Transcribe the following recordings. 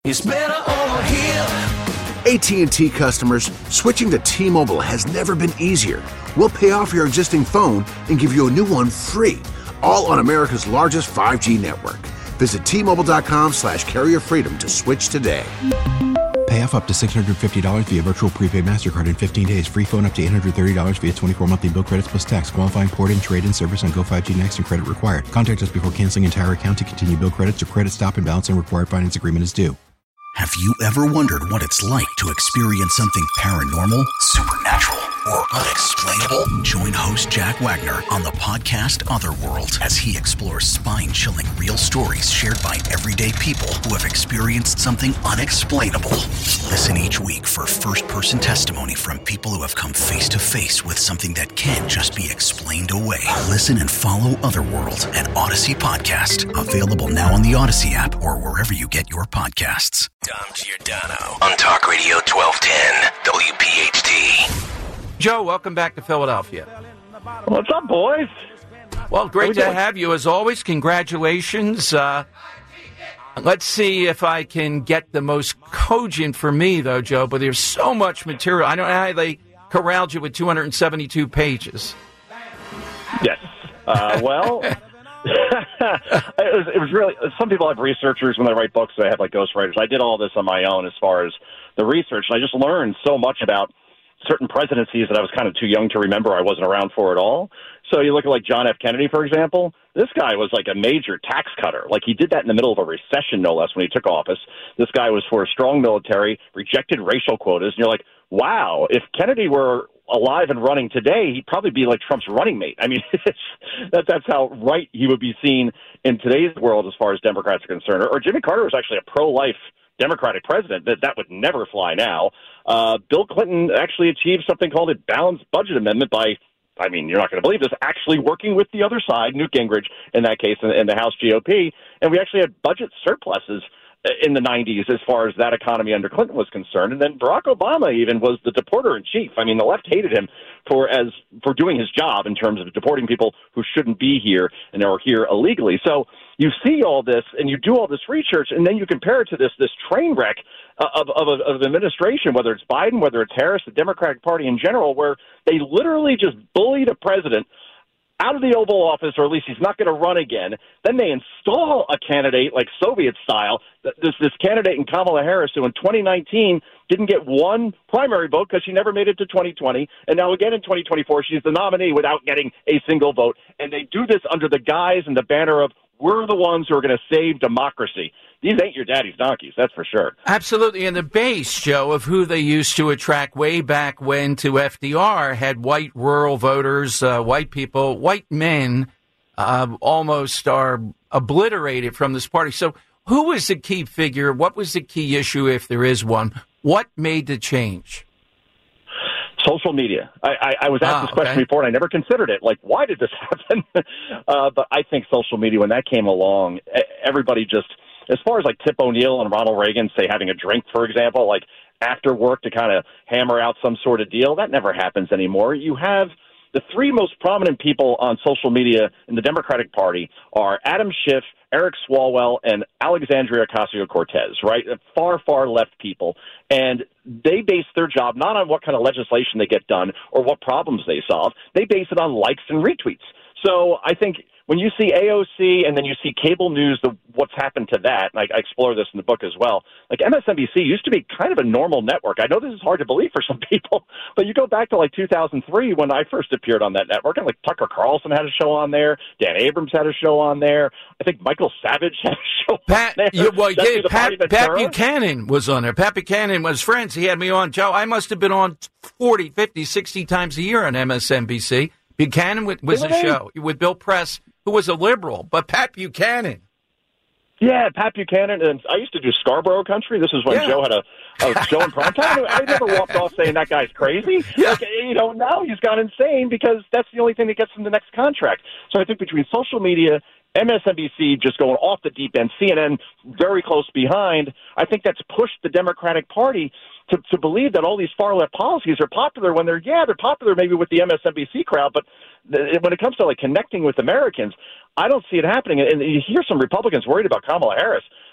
It's better over here. AT&T customers, switching to T-Mobile has never been easier. We'll pay off your existing phone and give you a new one free, all on America's largest 5G network. Visit T-Mobile.com/carrier freedom to switch today. Pay off up to $650 via virtual prepaid MasterCard in 15 days. Free phone up to $830 via 24 monthly bill credits plus tax. Qualifying port and trade-in service on Go 5G Next and credit required. Contact us before canceling entire account to continue bill credits or credit stop and balance and required finance agreement is due. Have you ever wondered what it's like to experience something paranormal, supernatural, or unexplainable? Join host Jack Wagner on the podcast Otherworld as he explores spine-chilling real stories shared by everyday people who have experienced something unexplainable. Listen each week for first-person testimony from people who have come face-to-face with something that can't just be explained away. Listen and follow Otherworld, an Odyssey podcast. Available now on the Odyssey app or wherever you get your podcasts. Dom Giordano on Talk Radio 1210 WPHT. Joe, welcome back to Philadelphia. What's up, boys? Well, great to have you as always. Congratulations. Let's see if I can get the most cogent for me, though, Joe, but there's so much material. I don't know how they corralled you with 272 pages. Yes. Well, it was really, some people have researchers when they write books, they have like ghostwriters. I did all this on my own as far as the research, and I just learned so much about certain presidencies that I was kind of too young to remember. I wasn't around for it all. So you look at like John F. Kennedy, for example. This guy was like a major tax cutter. Like he did that in the middle of a recession, no less, when he took office. This guy was for a strong military, rejected racial quotas. And you're like, wow, if Kennedy were alive and running today, he'd probably be like Trump's running mate. I mean, that's how right he would be seen in today's world as far as Democrats are concerned. Or Jimmy Carter was actually a pro-life Democratic president. That would never fly now. Bill Clinton actually achieved something called a balanced budget amendment by, I mean, you're not going to believe this, actually working with the other side, Newt Gingrich in that case, in the House GOP, and we actually had budget surpluses in the 90s as far as that economy under Clinton was concerned. And then Barack Obama even was the deporter-in-chief. I mean, the left hated him for doing his job in terms of deporting people who shouldn't be here and are here illegally. So you see all this and you do all this research, and then you compare it to this train wreck of administration, whether it's Biden, whether it's Harris, the Democratic Party in general, where they literally just bullied a president out of the Oval Office, or at least he's not going to run again. Then they install a candidate like Soviet style, this candidate in Kamala Harris, who in 2019 didn't get one primary vote because she never made it to 2020. And now again in 2024, she's the nominee without getting a single vote. And they do this under the guise and the banner of, we're the ones who are going to save democracy. These ain't your daddy's donkeys, that's for sure. Absolutely. And the base, Joe, of who they used to attract way back when to FDR had white rural voters, white people, white men almost are obliterated from this party. So who was the key figure? What was the key issue, if there is one? What made the change? Social media. I was asked this question before, and I never considered it. Like, why did this happen? But I think social media, when that came along, everybody just, as far as like Tip O'Neill and Ronald Reagan, say, having a drink, for example, like after work to kind of hammer out some sort of deal, that never happens anymore. You have the three most prominent people on social media in the Democratic Party are Adam Schiff, Eric Swalwell, and Alexandria Ocasio-Cortez, right? Far, far left people. And they base their job not on what kind of legislation they get done or what problems they solve. They base it on likes and retweets. So I think when you see AOC and then you see cable news, what's happened to that, and I explore this in the book as well, like MSNBC used to be kind of a normal network. I know this is hard to believe for some people, but you go back to like 2003 when I first appeared on that network, and like Tucker Carlson had a show on there, Dan Abrams had a show on there, I think Michael Savage had a show on there. Pat Buchanan was on there. Pat Buchanan was friends. He had me on. Joe, I must have been on 40, 50, 60 times a year on MSNBC. Buchanan was a show with Bill Press, who was a liberal, but Pat Buchanan. Yeah, Pat Buchanan. And I used to do Scarborough Country. This is when Joe had a show in primetime. I never walked off saying that guy's crazy. Yeah. Like, now he's gone insane because that's the only thing that gets him the next contract. So I think between social media, MSNBC just going off the deep end, CNN very close behind, I think that's pushed the Democratic Party to believe that all these far-left policies are popular when they're popular maybe with the MSNBC crowd, but when it comes to like connecting with Americans, I don't see it happening. And you hear some Republicans worried about Kamala Harris.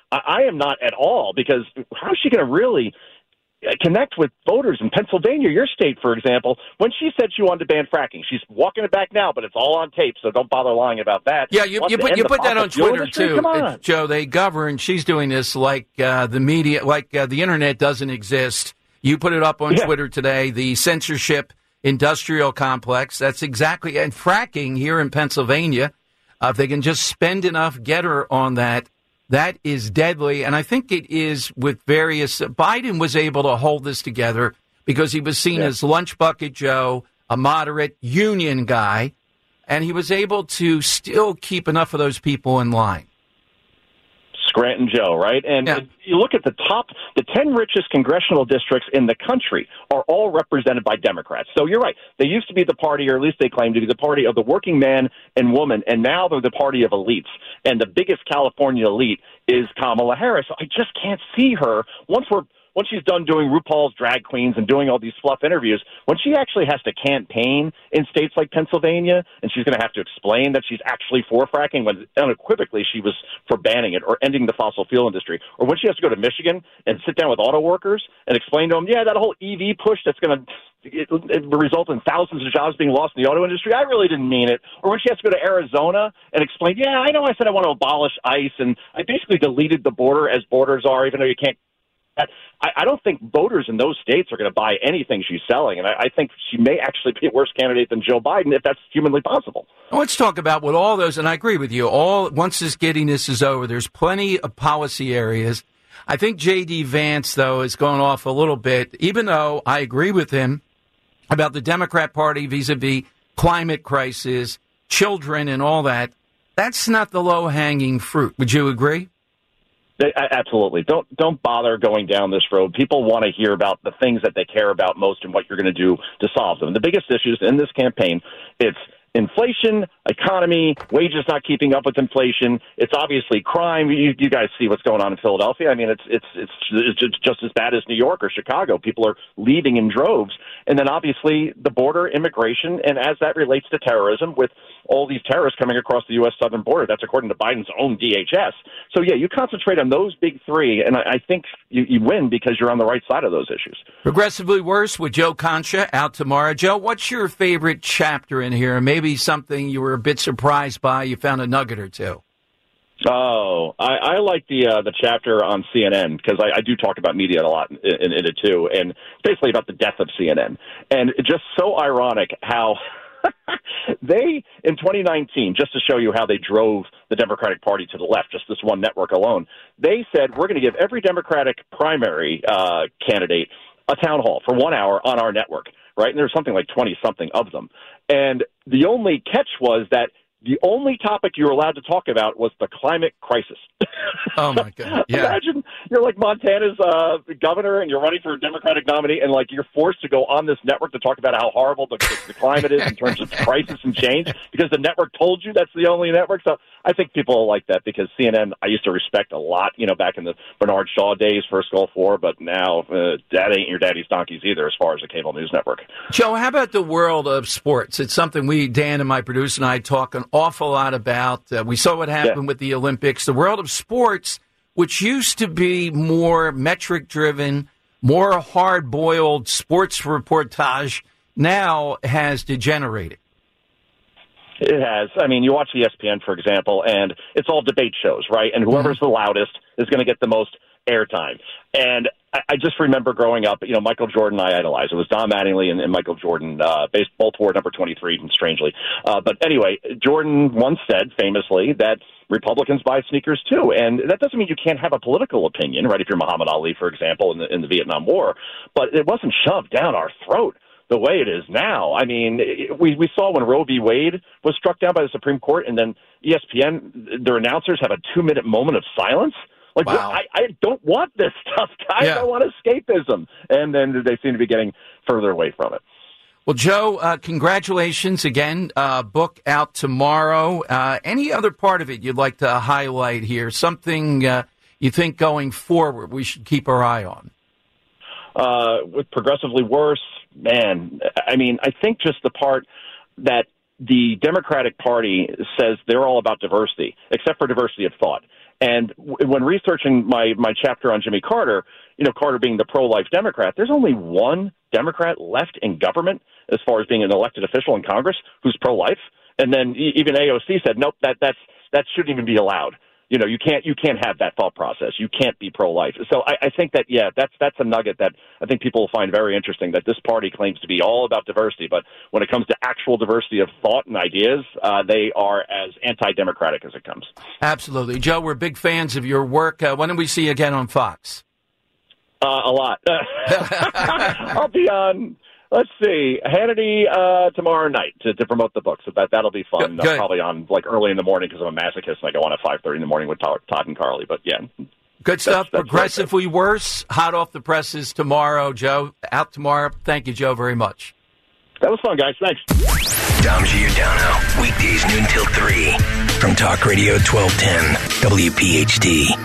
I am not at all, because how is she going to really connect with voters in Pennsylvania, your state, for example, when she said she wanted to ban fracking? She's walking it back now, but it's all on tape, so don't bother lying about that. Yeah, you put that on Twitter, too. Come on. Joe, they govern. She's doing this like the media, like the Internet doesn't exist. You put it up on Twitter today, the censorship industrial complex. That's exactly, and fracking here in Pennsylvania, if they can just spend enough, get her on that, that is deadly. And I think it is with various, Biden was able to hold this together because he was seen as Lunch Bucket Joe, a moderate union guy, and he was able to still keep enough of those people in line. Scranton Joe, right? And you look at the 10 richest congressional districts in the country are all represented by Democrats. So you're right. They used to be the party, or at least they claim to be the party of the working man and woman, and now they're the party of elites. And the biggest California elite is Kamala Harris. I just can't see her once she's done doing RuPaul's Drag Queens and doing all these fluff interviews, when she actually has to campaign in states like Pennsylvania, and she's going to have to explain that she's actually for fracking when unequivocally she was for banning it or ending the fossil fuel industry, or when she has to go to Michigan and sit down with auto workers and explain to them, that whole EV push that's going to result in thousands of jobs being lost in the auto industry, I really didn't mean it. Or when she has to go to Arizona and explain, I know I said I want to abolish ICE, and I basically deleted the border as borders are, even though you can't. I don't think voters in those states are going to buy anything she's selling, and I think she may actually be a worse candidate than Joe Biden if that's humanly possible. Let's talk about what all those, and I agree with you, once this giddiness is over, there's plenty of policy areas. I think J.D. Vance, though, is going off a little bit, even though I agree with him about the Democrat Party vis-a-vis climate crisis, children, and all that. That's not the low-hanging fruit. Would you agree? Absolutely. Don't bother going down this road. People want to hear about the things that they care about most and what you're going to do to solve them. The biggest issues in this campaign, it's inflation, economy, wages not keeping up with inflation. It's obviously crime. You guys see what's going on in Philadelphia. I mean, it's just as bad as New York or Chicago. People are leaving in droves. And then obviously the border, immigration, and as that relates to terrorism, with all these terrorists coming across the U.S. southern border. That's according to Biden's own DHS. So, you concentrate on those big three, and I think you win because you're on the right side of those issues. Progressively Worse with Joe Concha out tomorrow. Joe, what's your favorite chapter in here? Maybe something you were a bit surprised by. You found a nugget or two. Oh, I like the chapter on CNN because I do talk about media a lot in it too, and basically about the death of CNN. And it's just so ironic how they, in 2019, just to show you how they drove the Democratic Party to the left, just this one network alone, they said, we're going to give every Democratic primary candidate a town hall for 1 hour on our network, right? And there's something like 20-something of them. And the only catch was that the only topic you were allowed to talk about was the climate crisis. Oh, my God. Yeah. Imagine you're like Montana's governor and you're running for a Democratic nominee, and you're forced to go on this network to talk about how horrible the climate is in terms of crisis and change because the network told you that's the only network. So I think people like that because CNN I used to respect a lot, back in the Bernard Shaw days, First Gulf War, but now that ain't your daddy's donkeys either as far as a cable news network. Joe, how about the world of sports? It's something Dan and my producer and I talk an awful lot about. We saw what happened with the Olympics. The world of sports, which used to be more metric-driven, more hard-boiled sports reportage, now has degenerated. It has. I mean, you watch ESPN, for example, and it's all debate shows, right? And whoever's the loudest is going to get the most airtime. And I just remember growing up, Michael Jordan I idolized. It was Don Mattingly and Michael Jordan, both wore number 23, strangely. But anyway, Jordan once said famously that Republicans buy sneakers too. And that doesn't mean you can't have a political opinion, right? If you're Muhammad Ali, for example, in the Vietnam War. But it wasn't shoved down our throat the way it is now. I mean, we saw when Roe v. Wade was struck down by the Supreme Court, and then ESPN, their announcers have a 2-minute moment of silence. Wow. I don't want this stuff, guys. I want escapism. And then they seem to be getting further away from it. Well, Joe, congratulations again. Book out tomorrow. Any other part of it you'd like to highlight here? Something you think going forward we should keep our eye on? With Progressively Worse, man, I mean, I think just the part that the Democratic Party says they're all about diversity, except for diversity of thought. And when researching my chapter on Jimmy Carter, Carter being the pro-life Democrat, there's only one Democrat left in government as far as being an elected official in Congress who's pro-life. And then even AOC said, nope, that shouldn't even be allowed. You can't have that thought process. You can't be pro-life. So I think that, that's a nugget that I think people will find very interesting, that this party claims to be all about diversity, but when it comes to actual diversity of thought and ideas, they are as anti-democratic as it comes. Absolutely. Joe, we're big fans of your work. When do we see you again on Fox? A lot. I'll be on... Let's see, Hannity tomorrow night to promote the book, so that'll be fun. Good. Probably on early in the morning because I'm a masochist and I go on at 5:30 in the morning with Todd and Carly. But yeah, good stuff. Progressively worse. Hot off the presses tomorrow, Joe. Out tomorrow. Thank you, Joe, very much. That was fun, guys. Thanks. Dom Giordano, weekdays noon till 3 from Talk Radio 1210 WPHT.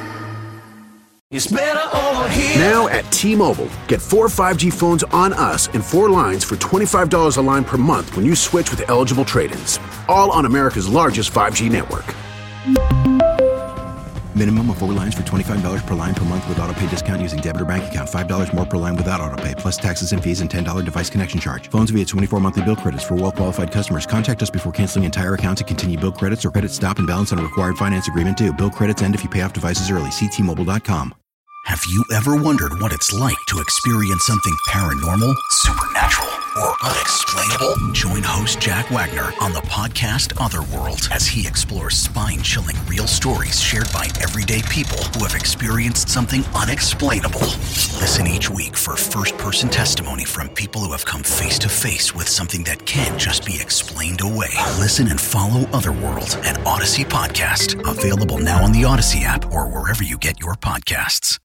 It's better over here. Now at T-Mobile, get 4 5G phones on us and 4 lines for $25 a line per month when you switch with eligible trade-ins. All on America's largest 5G network. Minimum of 4 lines for $25 per line per month with autopay discount using debit or bank account. $5 more per line without autopay, plus taxes and fees and $10 device connection charge. Phones via 24 monthly bill credits for well-qualified customers. Contact us before canceling entire account to continue bill credits or credit stop and balance on a required finance agreement due. Bill credits end if you pay off devices early. See T-Mobile.com. Have you ever wondered what it's like to experience something paranormal, supernatural, or unexplainable? Join host Jack Wagner on the podcast Otherworld as he explores spine-chilling real stories shared by everyday people who have experienced something unexplainable. Listen each week for first-person testimony from people who have come face-to-face with something that can't just be explained away. Listen and follow Otherworld, an Odyssey podcast. Available now on the Odyssey app or wherever you get your podcasts.